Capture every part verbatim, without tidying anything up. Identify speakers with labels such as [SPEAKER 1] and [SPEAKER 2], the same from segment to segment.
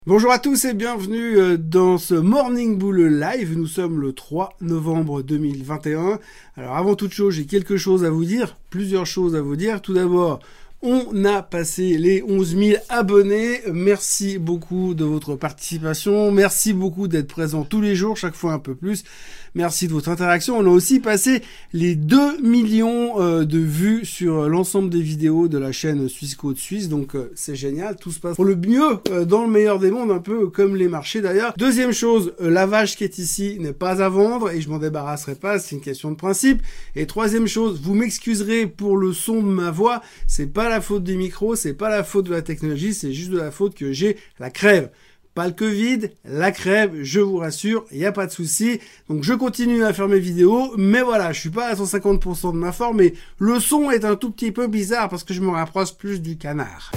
[SPEAKER 1] Bonjour à tous et bienvenue dans ce Morning Bull Live. Nous sommes le trois novembre deux mille vingt et un. Alors avant toute chose, j'ai quelque chose à vous dire, plusieurs choses à vous dire. Tout d'abord, on a passé les onze mille abonnés. Merci beaucoup de votre participation. Merci beaucoup d'être présent tous les jours, chaque fois un peu plus. Merci de votre interaction. On a aussi passé les deux millions euh, de vues sur l'ensemble des vidéos de la chaîne Suisse Côte Suisse. Donc euh, c'est génial. Tout se passe pour le mieux, euh, dans le meilleur des mondes, un peu comme les marchés d'ailleurs. Deuxième chose, euh, la vache qui est ici n'est pas à vendre et je m'en débarrasserai pas. C'est une question de principe. Et troisième chose, vous m'excuserez pour le son de ma voix. C'est pas la faute du micro, c'est pas la faute de la technologie, c'est juste de la faute que j'ai la crève. Pas le Covid, la crève, je vous rassure, il n'y a pas de souci. Donc je continue à faire mes vidéos, mais voilà, je suis pas à cent cinquante pour cent de ma forme, mais le son est un tout petit peu bizarre parce que je me rapproche plus du canard.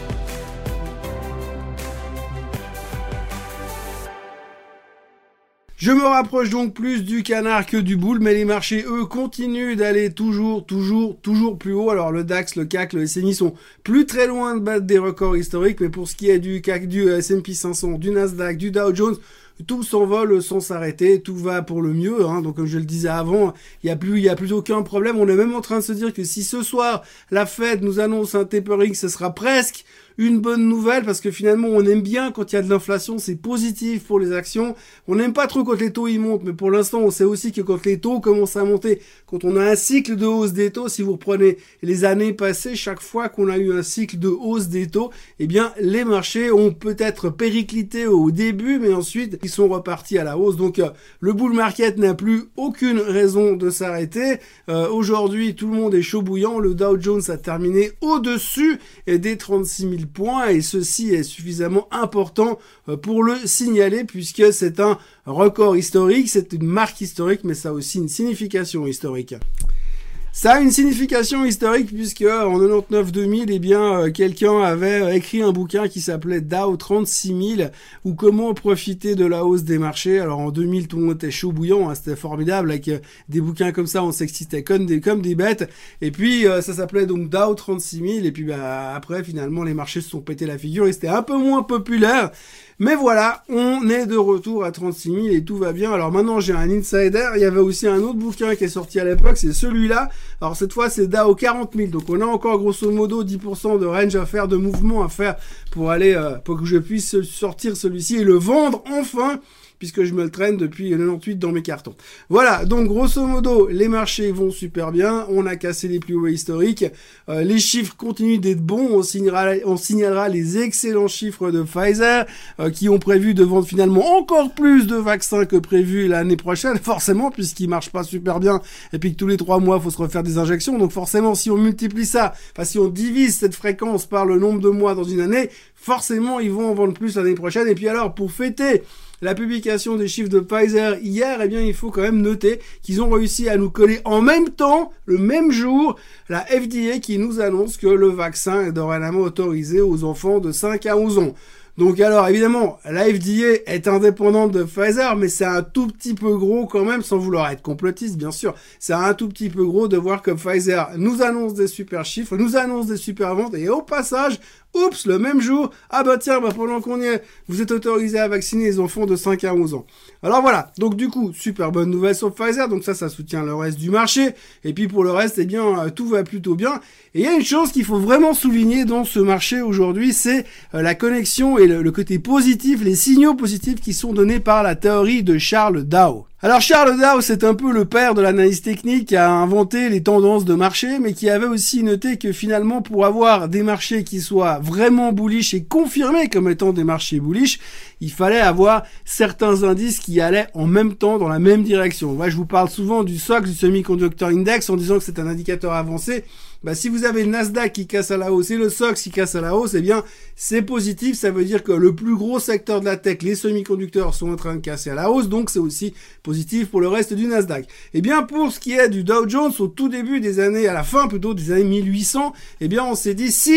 [SPEAKER 1] Je me rapproche donc plus du canard que du boule, mais les marchés, eux, continuent d'aller toujours, toujours, toujours plus haut. Alors le DAX, le C A C, le S M I sont plus très loin de battre des records historiques, mais pour ce qui est du C A C, du S and P cinq cents, du Nasdaq, du Dow Jones, tout s'envole sans s'arrêter, tout va pour le mieux, hein. Donc comme je le disais avant, il y a plus, il y a plus aucun problème. On est même en train de se dire que si ce soir la Fed nous annonce un tapering, ce sera presque une bonne nouvelle parce que finalement on aime bien quand il y a de l'inflation, c'est positif pour les actions. On n'aime pas trop quand les taux ils montent, mais pour l'instant on sait aussi que quand les taux commencent à monter, quand on a un cycle de hausse des taux, si vous reprenez les années passées, chaque fois qu'on a eu un cycle de hausse des taux, eh bien les marchés ont peut-être périclité au début, mais ensuite ils sont repartis à la hausse. Donc euh, le bull market n'a plus aucune raison de s'arrêter. Euh, aujourd'hui tout le monde est chaud bouillant, le Dow Jones a terminé au-dessus des trente-six mille points et ceci est suffisamment important pour le signaler puisque c'est un record historique, c'est une marque historique, mais ça a aussi une signification historique. Ça a une signification historique puisque en quatre-vingt-dix-neuf deux mille, eh bien, quelqu'un avait écrit un bouquin qui s'appelait Dow trente-six mille ou comment profiter de la hausse des marchés. Alors en deux mille, tout le monde était chaud bouillant, hein, c'était formidable avec des bouquins comme ça, on s'excitait comme des comme des bêtes. Et puis ça s'appelait donc Dow trente-six mille et puis bah après finalement les marchés se sont pété la figure et c'était un peu moins populaire. Mais voilà, on est de retour à trente-six mille et tout va bien. Alors maintenant, j'ai un insider. Il y avait aussi un autre bouquin qui est sorti à l'époque, c'est celui-là. Alors cette fois, c'est Dow quarante mille. Donc on a encore grosso modo dix pour cent de range à faire, de mouvement à faire pour aller, euh, pour que je puisse sortir celui-ci et le vendre enfin, puisque je me le traîne depuis quatre-vingt-dix-huit dans mes cartons. Voilà, donc grosso modo, les marchés vont super bien, on a cassé les plus hauts historiques, euh, les chiffres continuent d'être bons, on signalera, on signalera les excellents chiffres de Pfizer, euh, qui ont prévu de vendre finalement encore plus de vaccins que prévu l'année prochaine, forcément, puisqu'ils marchent pas super bien, et puis que tous les trois mois, il faut se refaire des injections, donc forcément, si on multiplie ça, enfin si on divise cette fréquence par le nombre de mois dans une année, forcément, ils vont en vendre plus l'année prochaine, et puis alors, pour fêter la publication des chiffres de Pfizer hier, eh bien, il faut quand même noter qu'ils ont réussi à nous coller en même temps, le même jour, la F D A qui nous annonce que le vaccin est dorénavant autorisé aux enfants de cinq à onze ans. Donc alors, évidemment, la F D A est indépendante de Pfizer, mais c'est un tout petit peu gros quand même, sans vouloir être complotiste, bien sûr. C'est un tout petit peu gros de voir que Pfizer nous annonce des super chiffres, nous annonce des super ventes, et au passage, oups, le même jour, ah bah tiens, bah pendant qu'on y est, vous êtes autorisé à vacciner les enfants de cinq à onze ans. Alors voilà, donc du coup, super bonne nouvelle sur Pfizer, donc ça, ça soutient le reste du marché, et puis pour le reste, eh bien, tout va plutôt bien. Et il y a une chose qu'il faut vraiment souligner dans ce marché aujourd'hui, c'est euh, la connexion et le, le côté positif, les signaux positifs qui sont donnés par la théorie de Charles Dow. Alors Charles Dow, c'est un peu le père de l'analyse technique qui a inventé les tendances de marché, mais qui avait aussi noté que finalement, pour avoir des marchés qui soient vraiment bullish et confirmés comme étant des marchés bullish, il fallait avoir certains indices qui allaient en même temps dans la même direction. Moi, je vous parle souvent du S O X, du Semiconductor Index, en disant que c'est un indicateur avancé. Bah, si vous avez le Nasdaq qui casse à la hausse et le S O X qui casse à la hausse, eh bien, c'est positif. Ça veut dire que le plus gros secteur de la tech, les semi-conducteurs, sont en train de casser à la hausse. Donc, c'est aussi positif pour le reste du Nasdaq. Eh bien, pour ce qui est du Dow Jones, au tout début des années, à la fin plutôt des années mille huit cents, eh bien, on s'est dit, si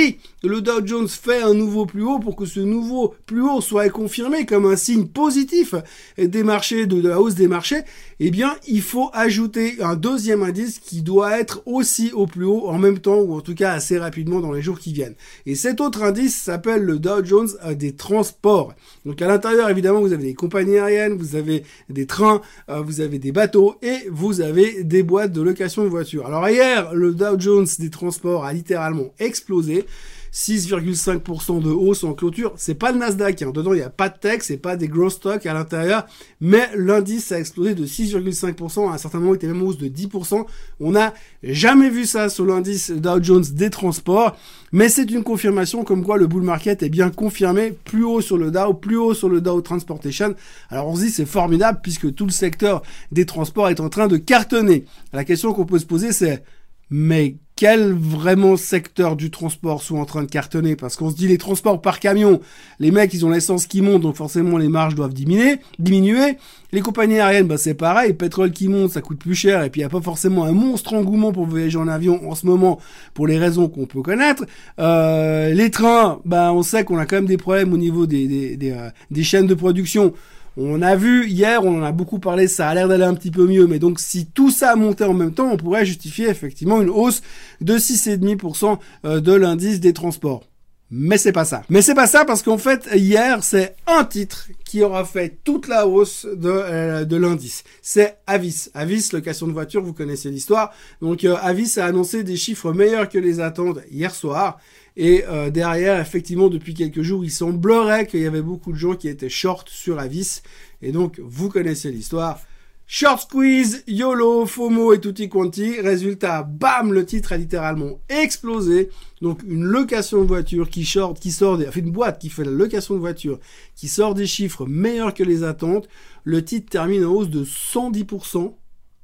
[SPEAKER 1] le Dow Jones fait un nouveau plus haut, pour que ce nouveau plus haut soit confirmé comme un signe positif des marchés, de, de la hausse des marchés, eh bien, il faut ajouter un deuxième indice qui doit être aussi au plus haut en même temps, ou en tout cas assez rapidement dans les jours qui viennent. Et cet autre indice s'appelle le Dow Jones euh, des transports. Donc à l'intérieur, évidemment, vous avez des compagnies aériennes, vous avez des trains, euh, vous avez des bateaux et vous avez des boîtes de location de voitures. Alors hier, le Dow Jones des transports a littéralement explosé. six virgule cinq pour cent de hausse en clôture. C'est pas le Nasdaq, hein. Dedans il n'y a pas de tech, c'est pas des growth stocks à l'intérieur, mais l'indice a explosé de six virgule cinq pour cent, à un certain moment il était même en hausse de dix pour cent. On n'a jamais vu ça sur l'indice Dow Jones des transports, mais c'est une confirmation comme quoi le bull market est bien confirmé, plus haut sur le Dow, plus haut sur le Dow Transportation. Alors on se dit c'est formidable puisque tout le secteur des transports est en train de cartonner. La question qu'on peut se poser c'est mais quel vraiment secteur du transport sont en train de cartonner? Parce qu'on se dit les transports par camion, les mecs ils ont l'essence qui monte, donc forcément les marges doivent diminuer. diminuer. Les compagnies aériennes, bah c'est pareil, le pétrole qui monte, ça coûte plus cher, et puis il n'y a pas forcément un monstre engouement pour voyager en avion en ce moment, pour les raisons qu'on peut connaître. Euh, les trains, bah on sait qu'on a quand même des problèmes au niveau des, des, des, euh, des chaînes de production. On a vu hier, on en a beaucoup parlé, ça a l'air d'aller un petit peu mieux, mais donc si tout ça montait en même temps, on pourrait justifier effectivement une hausse de six virgule cinq pour cent de l'indice des transports. Mais c'est pas ça. Mais c'est pas ça parce qu'en fait, hier, c'est un titre qui aura fait toute la hausse de, euh, de l'indice. C'est Avis. Avis, location de voiture, vous connaissez l'histoire. Donc euh, Avis a annoncé des chiffres meilleurs que les attentes hier soir. Et euh, derrière, effectivement, depuis quelques jours, il semblerait qu'il y avait beaucoup de gens qui étaient short sur Avis. Et donc, vous connaissez l'histoire. Short squeeze, YOLO, FOMO et tutti quanti. Résultat, bam, le titre a littéralement explosé. Donc, une location de voiture qui short, qui sort des, enfin, une boîte qui fait la location de voiture, qui sort des chiffres meilleurs que les attentes. Le titre termine en hausse de cent dix pour cent.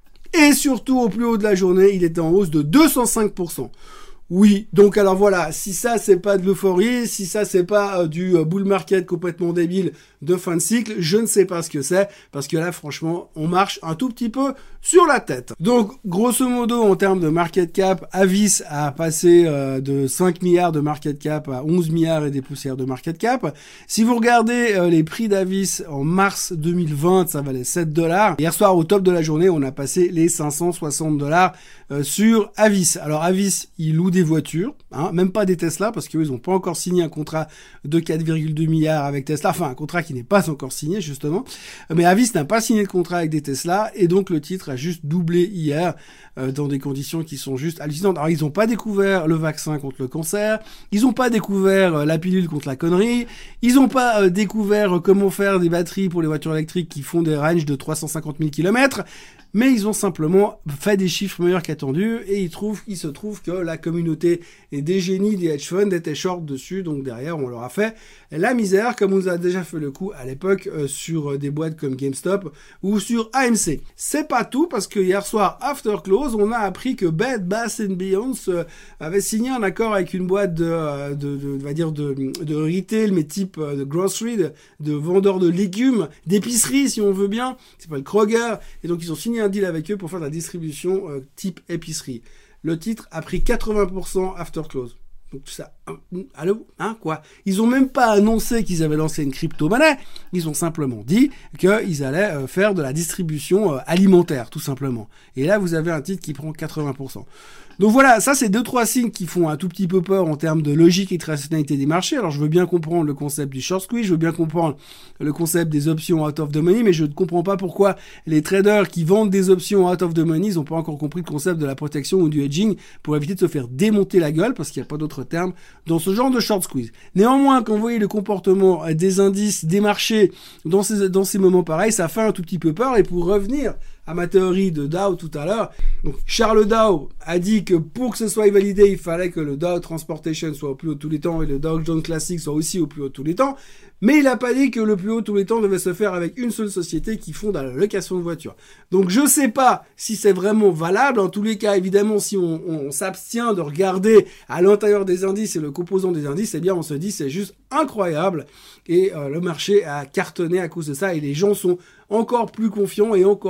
[SPEAKER 1] Et surtout, au plus haut de la journée, il était en hausse de deux cent cinq pour cent. Oui, donc alors voilà, si ça c'est pas de l'euphorie, si ça c'est pas euh, du euh, bull market complètement débile de fin de cycle, je ne sais pas ce que c'est, parce que là franchement, on marche un tout petit peu sur la tête. Donc grosso modo, en termes de market cap, Avis a passé euh, de cinq milliards de market cap à onze milliards et des poussières de market cap. Si vous regardez euh, les prix d'Avis en mars deux mille vingt, ça valait sept dollars. Hier soir, au top de la journée, on a passé les cinq cent soixante dollars euh, sur Avis. Alors Avis, il loue des voitures, hein, même pas des Tesla, parce qu'eux, ils n'ont pas encore signé un contrat de quatre virgule deux milliards avec Tesla, enfin un contrat qui n'est pas encore signé, justement. Mais Avis n'a pas signé de contrat avec des Tesla, et donc le titre a juste doublé hier, euh, dans des conditions qui sont juste hallucinantes. Alors, ils n'ont pas découvert le vaccin contre le cancer, ils n'ont pas découvert euh, la pilule contre la connerie, ils n'ont pas euh, découvert euh, comment faire des batteries pour les voitures électriques qui font des ranges de trois cent cinquante mille kilomètres, mais ils ont simplement fait des chiffres meilleurs qu'attendus, et ils trouvent, il se trouve que la communauté des génies des hedge funds était short dessus, donc derrière on leur a fait la misère, comme on nous a déjà fait le coup à l'époque euh, sur des boîtes comme GameStop ou sur A M C. C'est pas tout, parce que hier soir, after close, on a appris que Bed Bath and Beyond euh, avait signé un accord avec une boîte de, de, de, on va dire de, de retail, mais type euh, de grocery, de, de vendeurs de légumes, d'épicerie si on veut bien, c'est pas le Kroger, et donc ils ont signé un deal avec eux pour faire de la distribution euh, type épicerie. Le titre a pris quatre-vingts pour cent after close. Donc tout ça, allô, hein, quoi? Ils ont même pas annoncé qu'ils avaient lancé une crypto-monnaie. Ils ont simplement dit qu'ils allaient euh, faire de la distribution euh, alimentaire, tout simplement. Et là, vous avez un titre qui prend quatre-vingts pour cent. Donc voilà, ça c'est deux trois signes qui font un tout petit peu peur en termes de logique et de rationalité des marchés. Alors je veux bien comprendre le concept du short squeeze, je veux bien comprendre le concept des options out of the money, mais je ne comprends pas pourquoi les traders qui vendent des options out of the money, ils n'ont pas encore compris le concept de la protection ou du hedging pour éviter de se faire démonter la gueule, parce qu'il n'y a pas d'autre terme dans ce genre de short squeeze. Néanmoins, quand vous voyez le comportement des indices, des marchés dans ces, dans ces moments pareils, ça fait un tout petit peu peur. Et pour revenir à ma théorie de Dow tout à l'heure, donc Charles Dow a dit que pour que ce soit validé, il fallait que le Dow Transportation soit au plus haut de tous les temps et le Dow Jones Classic soit aussi au plus haut de tous les temps, mais il n'a pas dit que le plus haut de tous les temps devait se faire avec une seule société qui fonde à la location de voitures. Donc je sais pas si c'est vraiment valable. En tous les cas, évidemment, si on, on, on s'abstient de regarder à l'intérieur des indices et le composant des indices, eh bien on se dit c'est juste incroyable, et euh, le marché a cartonné à cause de ça, et les gens sont encore plus confiants et encore plus bullish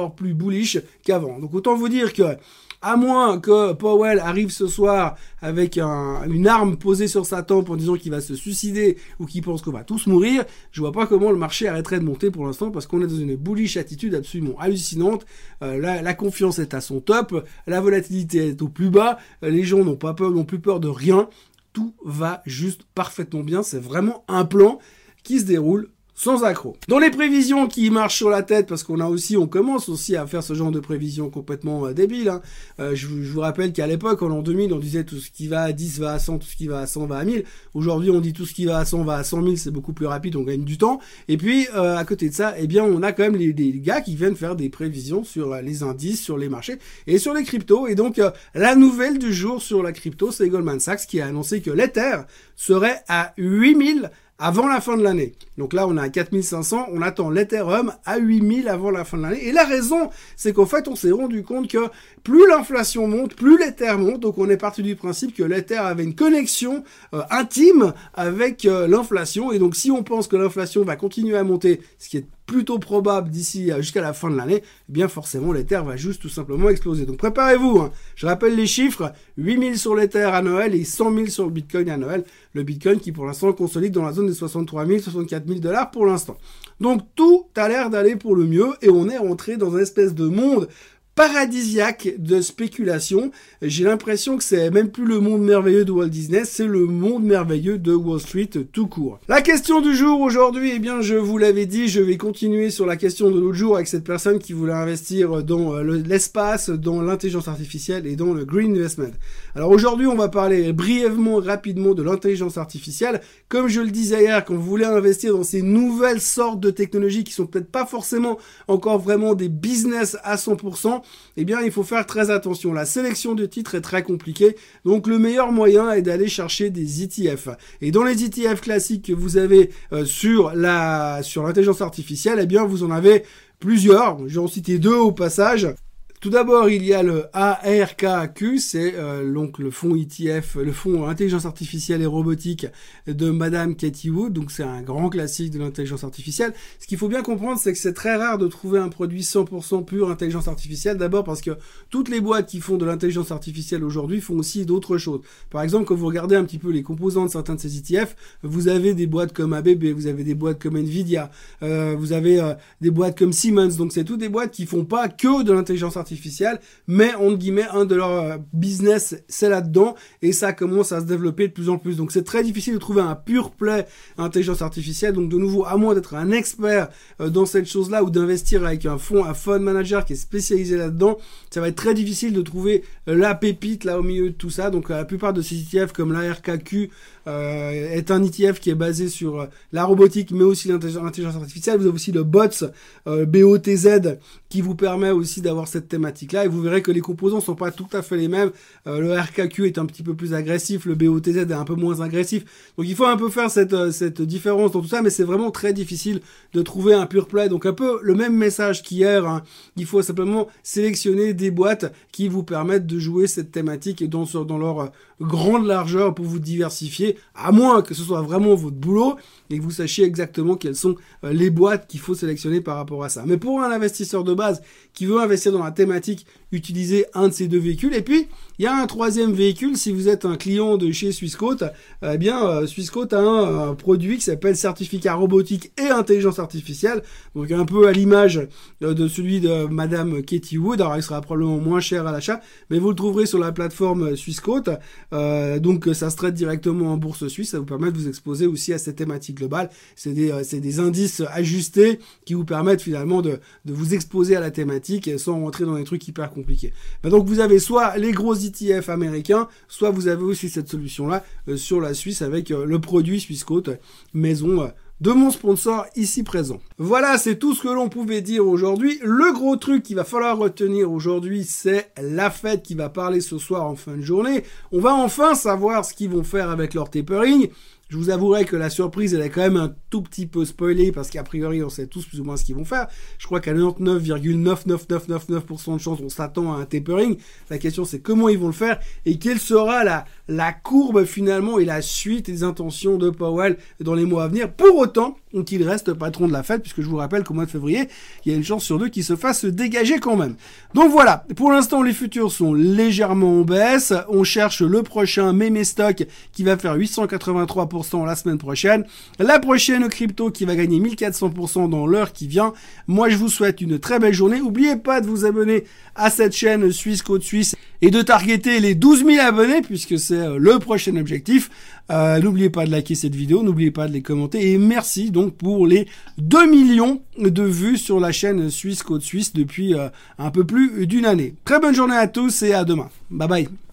[SPEAKER 1] bullish qu'avant. Donc autant vous dire que à moins que Powell arrive ce soir avec un, une arme posée sur sa tempe en disant qu'il va se suicider ou qu'il pense qu'on va tous mourir, je vois pas comment le marché arrêterait de monter pour l'instant parce qu'on est dans une bullish attitude absolument hallucinante. Euh, la, la confiance est à son top, la volatilité est au plus bas, les gens n'ont pas peur, n'ont plus peur de rien. Tout va juste parfaitement bien. C'est vraiment un plan qui se déroule sans accroc. Dans les prévisions qui marchent sur la tête, parce qu'on a aussi, on commence aussi à faire ce genre de prévisions complètement euh, débiles. Hein. Euh, je, je vous rappelle qu'à l'époque, en l'an deux mille, on disait tout ce qui va à dix va à cent, tout ce qui va à cent va à mille. Aujourd'hui, on dit tout ce qui va à cent va à cent mille, c'est beaucoup plus rapide, on gagne du temps. Et puis, euh, à côté de ça, eh bien, on a quand même les, les gars qui viennent faire des prévisions sur les indices, sur les marchés et sur les cryptos. Et donc, euh, la nouvelle du jour sur la crypto, c'est Goldman Sachs qui a annoncé que l'Ether serait à huit mille avant la fin de l'année. Donc là, on est à quatre mille cinq cents, on attend l'Ethereum à huit mille avant la fin de l'année. Et la raison, c'est qu'en fait, on s'est rendu compte que plus l'inflation monte, plus l'Ether monte. Donc on est parti du principe que l'Ether avait une connexion euh, intime avec euh, l'inflation. Et donc si on pense que l'inflation va continuer à monter, ce qui est plutôt probable d'ici jusqu'à la fin de l'année, eh bien forcément l'Ether va juste tout simplement exploser. Donc préparez-vous, hein. Je rappelle les chiffres, huit mille sur l'Ether à Noël et cent mille sur le Bitcoin à Noël. Le Bitcoin qui pour l'instant consolide dans la zone des soixante-trois mille, soixante-quatre mille dollars pour l'instant. Donc tout a l'air d'aller pour le mieux et on est rentré dans une espèce de monde paradisiaque de spéculation. J'ai l'impression que c'est même plus le monde merveilleux de Walt Disney, c'est le monde merveilleux de Wall Street tout court. La question du jour aujourd'hui, eh bien, je vous l'avais dit, je vais continuer sur la question de l'autre jour avec cette personne qui voulait investir dans l'espace, dans l'intelligence artificielle et dans le green investment. Alors aujourd'hui, on va parler brièvement, rapidement de l'intelligence artificielle. Comme je le disais hier, quand vous voulez investir dans ces nouvelles sortes de technologies qui sont peut-être pas forcément encore vraiment des business à cent pour cent, eh bien, il faut faire très attention. La sélection de titres est très compliquée. Donc, le meilleur moyen est d'aller chercher des E T F. Et dans les E T F classiques que vous avez euh, sur la, sur l'intelligence artificielle, eh bien, vous en avez plusieurs. J'en cité deux au passage. Tout d'abord, il y a le A R K Q, c'est euh, donc le fonds E T F, le fonds intelligence artificielle et robotique de Madame Cathie Wood. Donc c'est un grand classique de l'intelligence artificielle. Ce qu'il faut bien comprendre, c'est que c'est très rare de trouver un produit cent pour cent pur intelligence artificielle. D'abord parce que toutes les boîtes qui font de l'intelligence artificielle aujourd'hui font aussi d'autres choses. Par exemple, quand vous regardez un petit peu les composants de certains de ces E T F, vous avez des boîtes comme A B B, vous avez des boîtes comme Nvidia, euh, vous avez euh, des boîtes comme Siemens. Donc c'est toutes des boîtes qui font pas que de l'intelligence artificielle artificielle, mais entre guillemets un de leurs business c'est là-dedans et ça commence à se développer de plus en plus. Donc c'est très difficile de trouver un pure play intelligence artificielle. Donc de nouveau, à moins d'être un expert euh, dans cette chose-là ou d'investir avec un fonds, un fund manager qui est spécialisé là-dedans, ça va être très difficile de trouver euh, la pépite là au milieu de tout ça. Donc euh, la plupart de ces E T F comme l'A R K Q euh, est un E T F qui est basé sur euh, la robotique mais aussi l'intelligence artificielle. Vous avez aussi le B O T S, euh, B O T Z qui vous permet aussi d'avoir cette thématique-là et vous verrez que les composants sont pas tout à fait les mêmes. Euh, le R K Q est un petit peu plus agressif, le B O T Z est un peu moins agressif. Donc il faut un peu faire cette, cette différence dans tout ça, mais c'est vraiment très difficile de trouver un pure play. Donc un peu le même message qu'hier, hein. Il faut simplement sélectionner des boîtes qui vous permettent de jouer cette thématique dans, dans leur grande largeur pour vous diversifier, à moins que ce soit vraiment votre boulot et que vous sachiez exactement quelles sont les boîtes qu'il faut sélectionner par rapport à ça. Mais pour un investisseur de base qui veut investir dans la thématique, utilisez un de ces deux véhicules. Et puis, il y a un troisième véhicule. Si vous êtes un client de chez Swissquote, eh bien, euh, Swissquote a un, un produit qui s'appelle certificat robotique et intelligence artificielle. Donc, un peu à l'image euh, de celui de Madame Cathie Wood. Alors, il sera probablement moins cher à l'achat, mais vous le trouverez sur la plateforme Swissquote. Euh, donc, ça se traite directement en bourse suisse. Ça vous permet de vous exposer aussi à cette thématique globale. C'est des, euh, c'est des indices ajustés qui vous permettent finalement de, de vous exposer à la thématique sans rentrer dans des trucs hyper compliqués. Ben donc, vous avez soit les gros E T F américains, soit vous avez aussi cette solution-là euh, sur la Suisse avec euh, le produit Swissquote, maison euh, de mon sponsor ici présent. Voilà, c'est tout ce que l'on pouvait dire aujourd'hui. Le gros truc qu'il va falloir retenir aujourd'hui, c'est la Fed qui va parler ce soir en fin de journée. On va enfin savoir ce qu'ils vont faire avec leur tapering. Je vous avouerai que la surprise, elle est quand même un tout petit peu spoilée parce qu'a priori, on sait tous plus ou moins ce qu'ils vont faire. Je crois qu'à quatre-vingt-dix-neuf virgule neuf neuf neuf neuf neuf pour cent de chance, on s'attend à un tapering. La question, c'est comment ils vont le faire et quelle sera la, la courbe finalement et la suite des intentions de Powell dans les mois à venir. Pour autant, qu'il reste patron de la Fed, puisque je vous rappelle qu'au mois de février, il y a une chance sur deux qu'il se fasse dégager quand même. Donc voilà, pour l'instant, les futurs sont légèrement en baisse. On cherche le prochain meme stock qui va faire huit cent quatre-vingt-trois pour cent la semaine prochaine. La prochaine crypto qui va gagner mille quatre cents pour cent dans l'heure qui vient. Moi, je vous souhaite une très belle journée. N'oubliez pas de vous abonner à cette chaîne Suisse Côte Suisse et de targeter les douze mille abonnés, puisque c'est le prochain objectif. Euh, n'oubliez pas de liker cette vidéo, n'oubliez pas de les commenter et merci donc pour les deux millions de vues sur la chaîne Suisse Côte Suisse depuis euh, un peu plus d'une année. Très bonne journée à tous et à demain. Bye bye.